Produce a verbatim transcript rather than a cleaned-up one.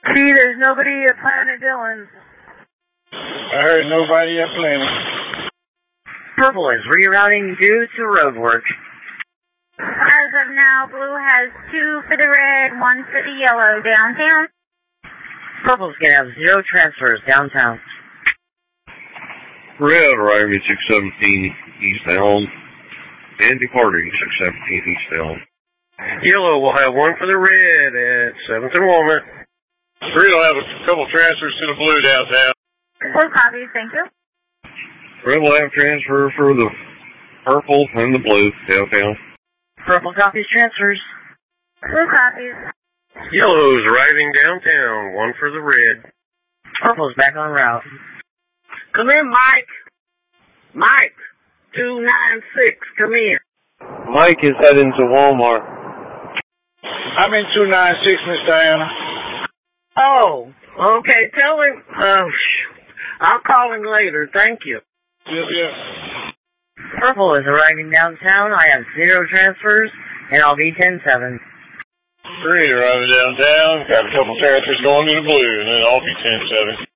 See, there's nobody at Planet Dillon's. I heard nobody at Planet. Purple is rerouting due to road work. As of now, Blue has two for the red, one for the yellow downtown. Purple's gonna have zero transfers downtown. Red arriving six seventeen eastbound and departing six seventeen eastbound. Yellow will have one for the red at seventh and Walnut. Red will have a couple transfers to the blue downtown. Blue copies, thank you. Red will have transfer for the purple and the blue downtown. Purple copies transfers. Blue copies. Yellow's arriving downtown, one for the red. Purple's back on route. Come in, Mike. Mike, two nine six, come in. Mike is heading to Walmart. I'm in two nine six, Miss Diana. Oh, okay, tell him, uh, I'll call him later, thank you. Yes, yes. Purple is arriving downtown. I have zero transfers, and I'll be ten seven. Red arriving downtown, got a couple transfers going to the blue, and then I'll be ten seven.